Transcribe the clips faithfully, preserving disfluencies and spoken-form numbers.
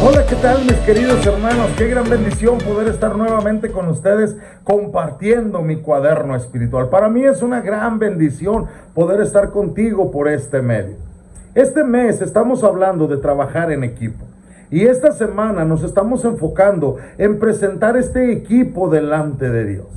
Hola, ¿qué tal mis queridos hermanos? Qué gran bendición poder estar nuevamente con ustedes compartiendo mi cuaderno espiritual. Para mí es una gran bendición poder estar contigo por este medio. Este mes estamos hablando de trabajar en equipo. Y esta semana nos estamos enfocando en presentar este equipo delante de Dios.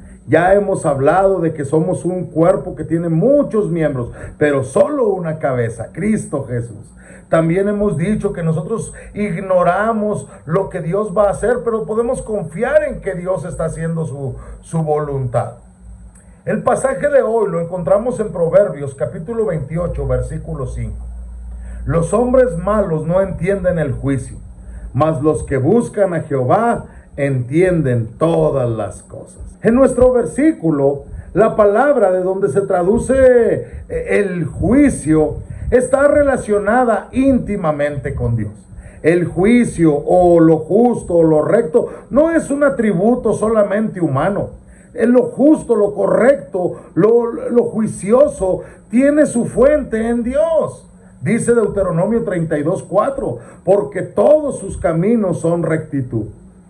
Ya hemos hablado de que somos un cuerpo que tiene muchos miembros, pero solo una cabeza, Cristo Jesús. También hemos dicho que nosotros ignoramos lo que Dios va a hacer, pero podemos confiar en que Dios está haciendo su, su voluntad. El pasaje de hoy lo encontramos en Proverbios capítulo veintiocho, versículo cinco. Los hombres malos no entienden el juicio, mas los que buscan a Jehová entienden todas las cosas. En nuestro versículo, la palabra de donde se traduce el juicio está relacionada íntimamente con Dios. El juicio o lo justo o lo recto no es un atributo solamente humano. En lo justo, lo correcto, lo, lo juicioso tiene su fuente en Dios. Dice Deuteronomio treinta y dos, cuatro, porque todos sus caminos son rectitud.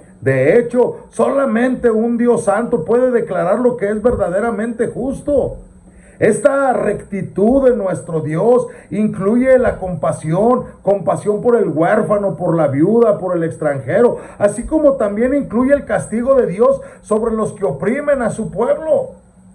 De hecho, solamente un Dios santo puede declarar lo que es verdaderamente justo. Esta rectitud de nuestro Dios incluye la compasión, compasión por el huérfano, por la viuda, por el extranjero, así como también incluye el castigo de Dios sobre los que oprimen a su pueblo.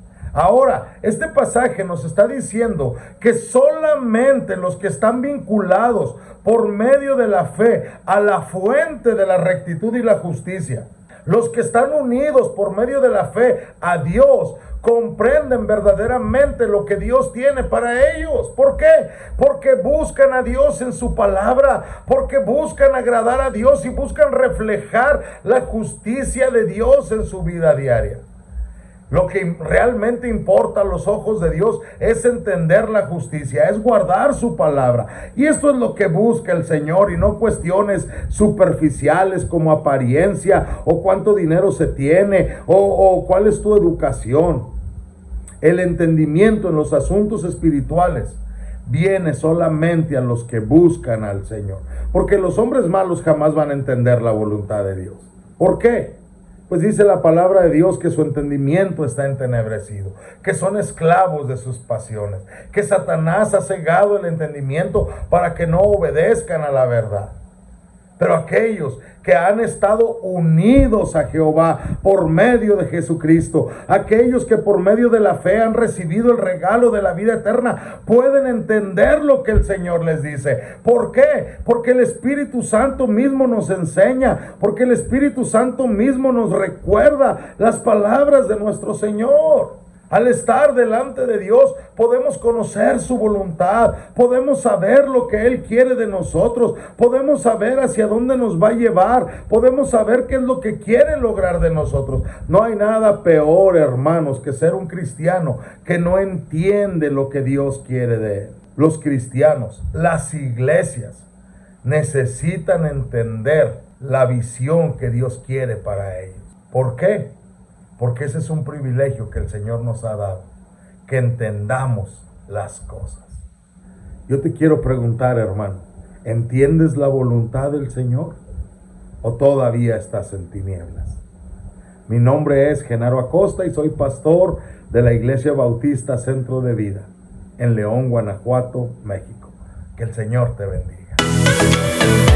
Ahora, este pasaje nos está diciendo que solamente los que están vinculados por medio de la fe a la fuente de la rectitud y la justicia, los que están unidos por medio de la fe a Dios, comprenden verdaderamente lo que Dios tiene para ellos. ¿Por qué? Porque buscan a Dios en su palabra, porque buscan agradar a Dios y buscan reflejar la justicia de Dios en su vida diaria. Lo que realmente importa a los ojos de Dios es entender la justicia, es guardar su palabra. Y esto es lo que busca el Señor, y no cuestiones superficiales como apariencia o cuánto dinero se tiene o, o cuál es tu educación. El entendimiento en los asuntos espirituales viene solamente a los que buscan al Señor, porque los hombres malos jamás van a entender la voluntad de Dios. ¿Por qué? Pues dice la palabra de Dios que su entendimiento está entenebrecido, que son esclavos de sus pasiones, que Satanás ha cegado el entendimiento para que no obedezcan a la verdad. Pero aquellos que han estado unidos a Jehová por medio de Jesucristo, aquellos que por medio de la fe han recibido el regalo de la vida eterna, pueden entender lo que el Señor les dice. ¿Por qué? Porque el Espíritu Santo mismo nos enseña, porque el Espíritu Santo mismo nos recuerda las palabras de nuestro Señor. Al estar delante de Dios podemos conocer su voluntad, podemos saber lo que Él quiere de nosotros, podemos saber hacia dónde nos va a llevar, podemos saber qué es lo que quiere lograr de nosotros. No hay nada peor, hermanos, que ser un cristiano que no entiende lo que Dios quiere de él. Los cristianos, las iglesias, necesitan entender la visión que Dios quiere para ellos. ¿Por qué? Porque ese es un privilegio que el Señor nos ha dado, que entendamos las cosas. Yo te quiero preguntar, hermano, ¿entiendes la voluntad del Señor o todavía estás en tinieblas? Mi nombre es Genaro Acosta y soy pastor de la Iglesia Bautista Centro de Vida en León, Guanajuato, México. Que el Señor te bendiga.